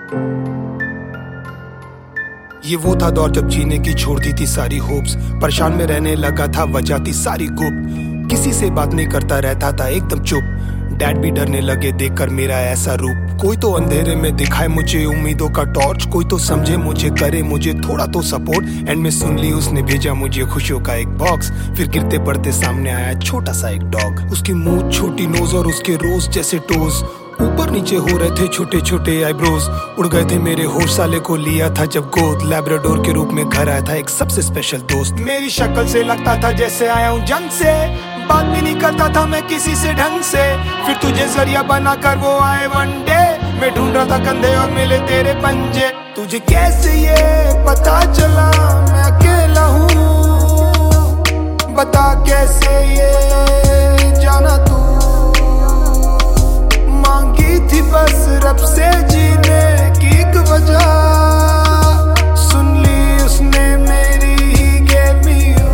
ये वो था दौर जब जीने की छोड़ दी थी सारी होप्स, परेशान में रहने लगा था, वजह थी सारी गुप्त, किसी से बात नहीं करता रहता था एकदम चुप। डैड भी डरने लगे देखकर मेरा ऐसा रूप, कोई तो अंधेरे में दिखाए मुझे उम्मीदों का टॉर्च, कोई तो समझे मुझे, करे मुझे थोड़ा तो सपोर्ट। एंड में सुन ली उसने भेजा मुझे खुशियों का एक बॉक्स, फिर गिरते पड़ते सामने आया छोटा सा एक डॉग। उसकी मुंह, छोटी नोज और उसके रोज जैसे टोज, ऊपर नीचे हो रहे थे छोटे छोटे आईब्रोज। उड़ गए थे मेरे होश, साले को लिया था जब गोद, लैब्राडोर के रूप में घर आया था एक सबसे स्पेशल दोस्त। मेरी शक्ल से लगता था जैसे आया हूँ जंग से, बात भी नहीं करता था मैं किसी से ढंग से, फिर तुझे जरिया बनाकर वो आए वन डे। मैं ढूंढ रहा था कंधे और मिले तेरे पंजे। तुझे कैसे ये पता चला मैं अकेला हूँ, बता कैसे ये जाना तू, मांगी थी बस रब से जीने की एक वजह, सुन ली उसने मेरी ही gave me you।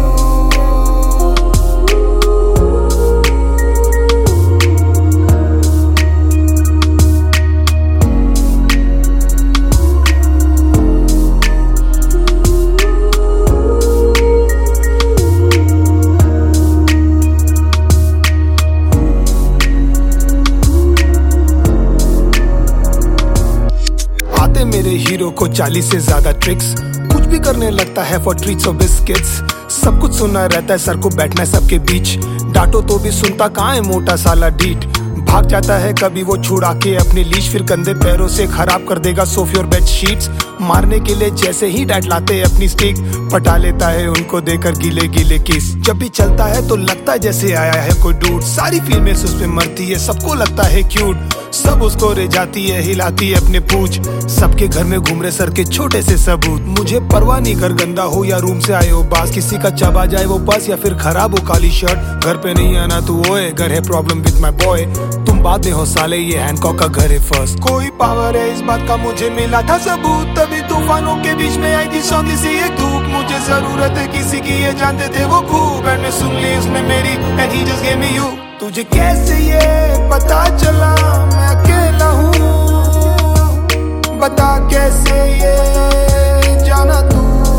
मेरे हीरो को 40 से ज्यादा ट्रिक्स, कुछ भी करने लगता है फॉर ट्रीट्स और बिस्किट्स। सब कुछ सुनना रहता है, सर को बैठना है सबके बीच, डांटो तो भी सुनता कहाँ है मोटा साला डीट। भाग जाता है कभी वो छुड़ा के अपनी लीश, फिर कंधे पैरों से खराब कर देगा सोफे और बेड शीट्स। मारने के लिए जैसे ही डैड लाते अपनी स्टिक, पटा लेता है उनको देकर गीले गीले किस। जब भी चलता है तो लगता है जैसे आया है कोई डूड, सारी फीमेल्स उस पे मरती है, सबको लगता है क्यूट, सब उसको रे जाती है, हिलाती है अपने पूछ। सबके घर में घूम रहे सर के छोटे से सबूत, मुझे परवाह नहीं घर गंदा हो या रूम से आए हो बास, किसी का चबा जाए वो बस या फिर खराब हो काली शर्ट। घर पे नहीं आना तू ओए, घर है प्रॉब्लम विद माय बॉय, तुम बाद में हो साले, ये हैंकॉक का घर है फर्स्ट। कोई पावर है इस बात का मुझे मिला था सबूत, तभी तूफानों के बीच में आई थी सौंधी सी एक धूप। मुझे जरूरत है किसी की ये जानते थे वो खूब, एंड सुन ली उसने मेरी and he just gave me you. तुझे कैसे ये पता चला मैं अकेला हूँ, बता कैसे ये जाना तू,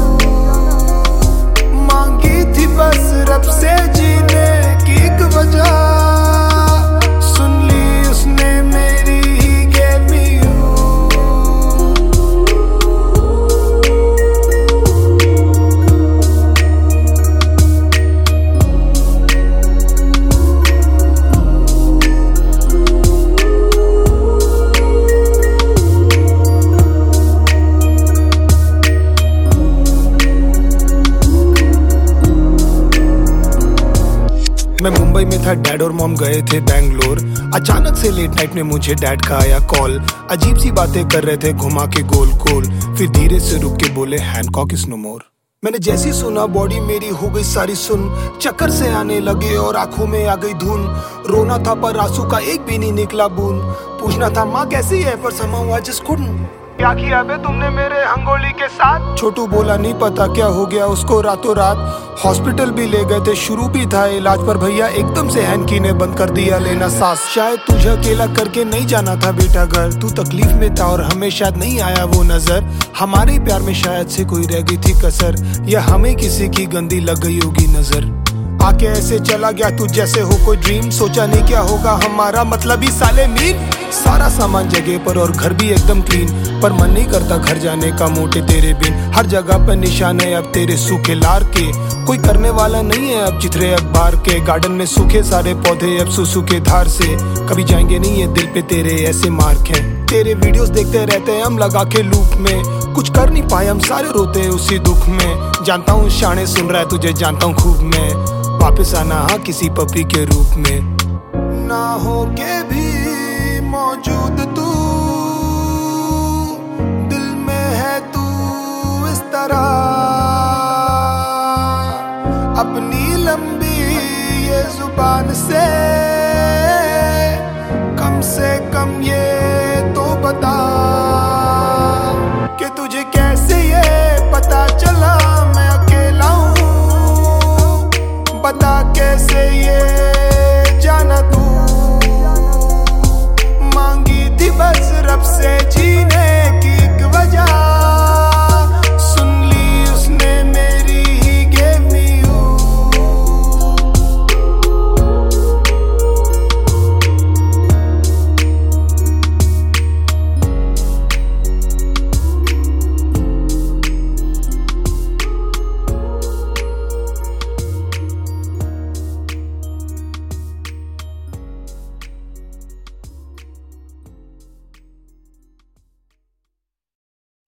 मांगी थी बस रब से जीने की एक वजह, सुन ली उसने मेरी ही gave me you। मैं मुंबई में था, डैड और मॉम गए थे बैंगलोर, अचानक से लेट नाइट में मुझे डैड का आया कॉल। अजीब सी बातें कर रहे थे घुमा के गोल गोल, फिर धीरे से रुक के बोले हैंकॉक इज नो मोर। मैंने जैसी सुना बॉडी मेरी हो गई सारी सुन, चक्कर से आने लगे और आंखों में आ गई धुन। रोना था पर आंसू का एक भी नहीं निकला बूंद, पूछना था माँ कैसी है पर somehow I just couldn't। क्या किया बे तुमने मेरे हंगोली के साथ? छोटू बोला नहीं पता क्या हो गया उसको रातों रात, हॉस्पिटल भी ले गए थे, शुरू भी था इलाज, पर भैया एकदम से हैंकी ने बंद कर दिया लेना सांस। शायद तुझे अकेला करके नहीं जाना था बेटा घर, तू तकलीफ में था और हमें शायद नहीं आया वो नजर। हमारे प्यार में शायद से कोई रह गई थी कसर, या हमें किसी की गंदी लग गई होगी नजर। आके ऐसे चला गया तू जैसे हो कोई ड्रीम, सोचा नहीं क्या होगा हमारा मतलब ही साले मीन। सारा सामान जगह पर और घर भी एकदम क्लीन, पर मन नहीं करता घर जाने का मोटे तेरे बिन। हर जगह पर निशान है अब तेरे सूखे लार के, कोई करने वाला नहीं है अब चित्रे अखबार के। गार्डन में सूखे सारे पौधे अब सुसु के धार से, कभी जाएंगे नहीं ये दिल पे तेरे ऐसे मार्क हैं। तेरे वीडियोस देखते रहते हैं हम लगा के लूप में, कुछ कर नहीं पाए हम सारे रोते हैं उसी दुख में। जानता हूँ शाने सुन रहा है तुझे जानता हूँ खूब मैं, वापस आना हाँ किसी पपी के रूप में। ना हो के भी मौजूद तू, दिल में है तू इस तरह, अपनी लंबी ये जुबान से कम ये तो बता, कि तुझे कैसे ये पता चला मैं अकेला हूँ, बता कैसे ये जाना तू, मांगी थी बस रब से जीने की जा